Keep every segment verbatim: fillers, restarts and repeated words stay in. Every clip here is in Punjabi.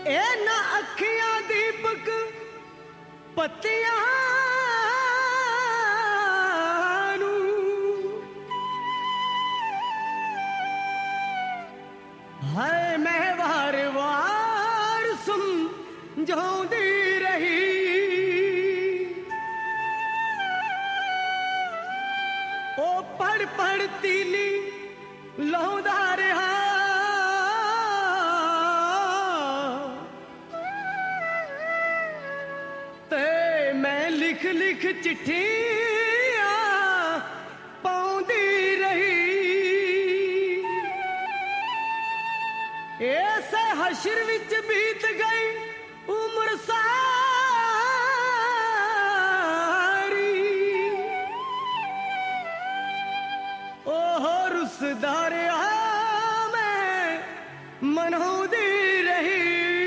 ਇਹਨਾਂ ਅੱਖੀਆਂ ਦੀਪਕ ਪੱਤੀਆਂ ਨੂੰ ਹਾਏ ਮੈਂ ਵਾਰ ਵਾਰ ਸਮਝਾਉਂਦੀ ਰਹੀ ਉਹ ਪੜ ਪੜ ਤੀਲੀ ਲਾਉਂਦਾ ਰਿਹਾ ਤੇ ਮੈਂ ਲਿਖ ਲਿਖ ਚਿੱਠੀਆਂ ਪਾਉਂਦੀ ਰਹੀ ਐਸੇ ਹਸ਼ਰ ਵਿੱਚ ਬੀਤ ਗਈ ਉਮਰ ਸਾਰੀ ਉਹ ਰੁੱਸਦਾ ਰਿਹਾ ਮੈਂ ਮਨਾਉਂਦੀ ਰਹੀ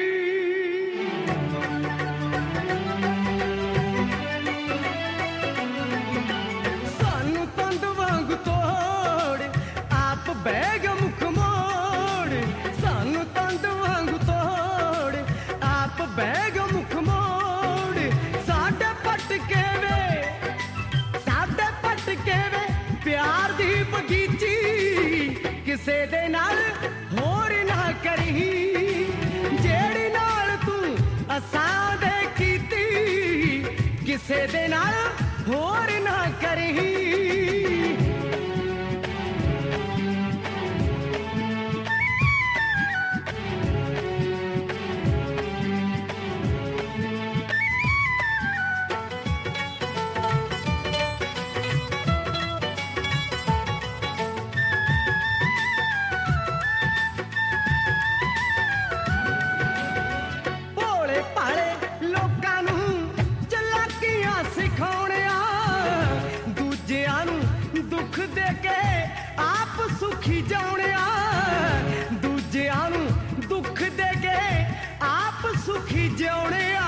ਸਾਨੂੰ ਤੰਦ ਵਾਂਗ ਤੋੜ ਆਪ ਬਹਿ ਗਿਆ ਮੁੱਖ ਮੋੜ ਸਾਨੂੰ ਤੰਦ ਵਾਂਗ ਤੋੜ ਆਪ ਬਹਿ ਗਿਆ ਮੁੱਖ ਮੋੜ ਸਾਡੇ ਪੱਟ ਕੇ ਵੇ ਸਾਡੇ ਪੱਟ ਕੇ ਵੇ ਪਿਆਰ ਦੀ ਬਗੀਚੀ ਕਿਸੇ ਦੇ ਨਾਲ ਹੋਰ ਨਾ ਕਰੀ ਜਿਹੜੀ ਨਾਲ ਤੂੰ ਅਸਾਂ ਦੇ ਕੀਤੀ ਕਿਸੇ ਦੇ ਨਾਲ ਹੋਰ ਨਾ ਕਰੀ ਦੁੱਖ ਦੇ ਕੇ ਆਪ ਸੁਖੀ ਜਾਉਣਿਆ ਦੂਜਿਆਂ ਨੂੰ ਦੁੱਖ ਦੇ ਕੇ ਆਪ ਸੁਖੀ ਜਾਉਣਿਆ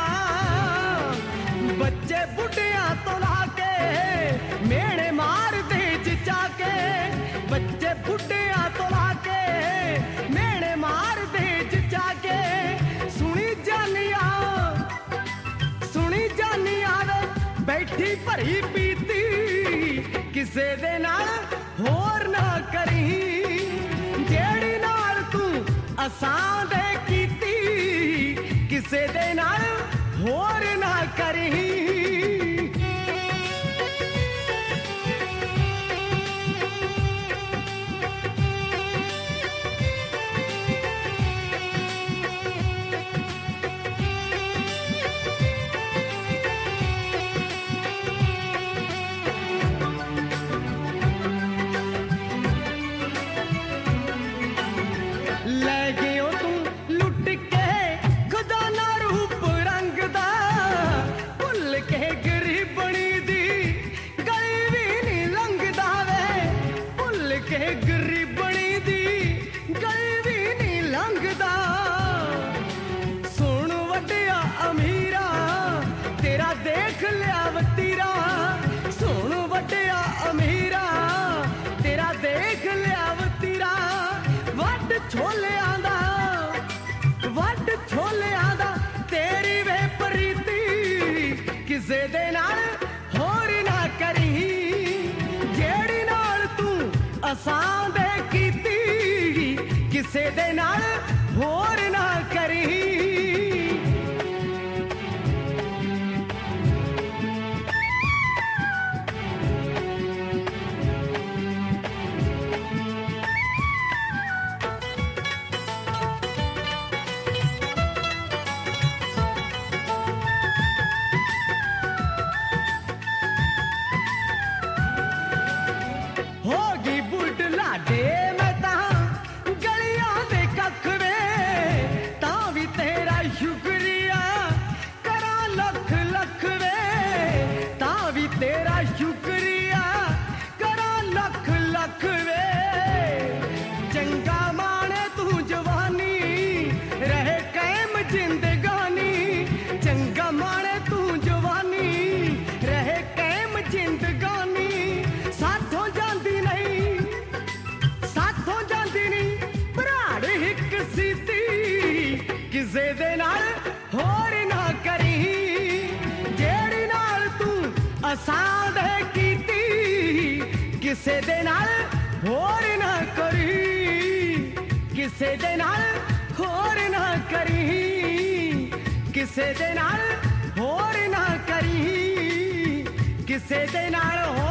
ਬੱਚੇ ਬੁੱਢਿਆਂ ਤੋਂ ਲਾ ਕੇ ਮੇਣੇ ਮਾਰਦੇ ਚਚਾ ਕੇ ਬੱਚੇ ਬੁੱਢਿਆਂ ਤੋਂ ਲਾ ਕੇ ਮੇਣੇ ਮਾਰਦੇ ਚਚਾ ਕੇ ਸੁਣੀ ਜਾਨੀਆਂ ਸੁਣੀ ਜਾਨੀਆਂ ਬੈਠੀ ਭਰੀ ਪੀਤੀ ਕਿਸੇ ਦੇ ਨਾਲ ਹੋਰ ਨਾ ਕਰੀ ਜਿਹੜੀ ਨਾਲ ਤੂੰ ਅਸਾਂ ਦੇ ਕੀਤੀ ਕਿਸੇ ਦੇ ਨਾਲ ਹੋਰ ਨਾ ਕਰੀ ਲੈ ਗਿਓ ਤੂੰ ਲੁੱਟ ਕੇ ਖਜ਼ਾਨਾ ਰੂਪ ਰੰਗ ਦਾ ਭੁੱਲ ਕੇ ਗਰੀਬਣੀ ਦੀ ਗਲੀ ਵੀ ਨਹੀਂ ਲੰਘਦਾ ਵੇ ਭੁੱਲ ਕੇ ਗਰੀਬਣੀ ਦੀ ਗਲੀ ਵੀ ਨਹੀਂ ਲੰਘਦਾ ਸੁਣ ਵੱਡਿਆ ਅਮੀਰਾ ਤੇਰਾ ਦੇਖ ਲਿਆ ਵਤੀਰਾ ਸੁਣ ਵੱਡਿਆ ਅਮੀਰਾ ਤੇਰਾ ਦੇਖ ਲਿਆ ਵਤੀਰਾ ਵੱਡ ਛੋਲਿਆਂ ਦਾ ਵੱਡ ਛੋਲਿਆਂ ਦਾ ਤੇਰੀ ਵੇ ਪ੍ਰੀਤੀ ਕਿਸੇ ਦੇ ਨਾਲ ਹੋਰ ਨਾ ਕਰੀ ਜਿਹੜੀ ਨਾਲ ਤੂੰ ਅਸਾਂ ਦੇ ਕੀਤੀ ਕਿਸੇ ਦੇ ਨਾਲ ਹੋਰ ਨਾ ਕਰੀ ਹੋਗੀ ਬੁੱਢ ਲਾਡੇ ਮੈਂ ਤਾਂ ਗਲੀਆਂ ਦੇ ਕੱਖ ਵੇ ਤਾਂ ਵੀ ਤੇਰਾ ਸ਼ੁਕਰੀਆ ਕਰਾਂ ਲੱਖ ਲੱਖ ਵੇ ਤਾਂ ਵੀ ਤੇਰਾ ਸ਼ੁਕਰੀਆ ਕਰਾਂ ਲੱਖ ਲੱਖ ਵੇ ਚੰਗਾ ਮਾਣੇ ਤੂੰ ਜਵਾਨੀ ਰਹੇ ਕਾਇਮ ਜ਼ਿੰਦਗਾਨੀ ਚੰਗਾ ਮਾਣੇ ਤੂੰ ਜਵਾਨੀ ਰਹੇ ਕਾਇਮ ਜ਼ਿੰਦਗਾਨੀ ਸਾਥੋਂ ਜਾਂਦੀ ਨਹੀਂ ਅਸਾਂ ਦੇ ਕੀਤੀ ਕਿਸੇ ਦੇ ਨਾਲ ਹੋਰ ਨਾ ਕਰੀ, ਕਿਸੇ ਦੇ ਨਾਲ ਹੋਰ ਨਾ ਕਰੀ, ਕਿਸੇ ਦੇ ਨਾਲ ਹੋਰ ਨਾ ਕਰੀ, ਕਿਸੇ ਦੇ ਨਾਲ ਹੋਰ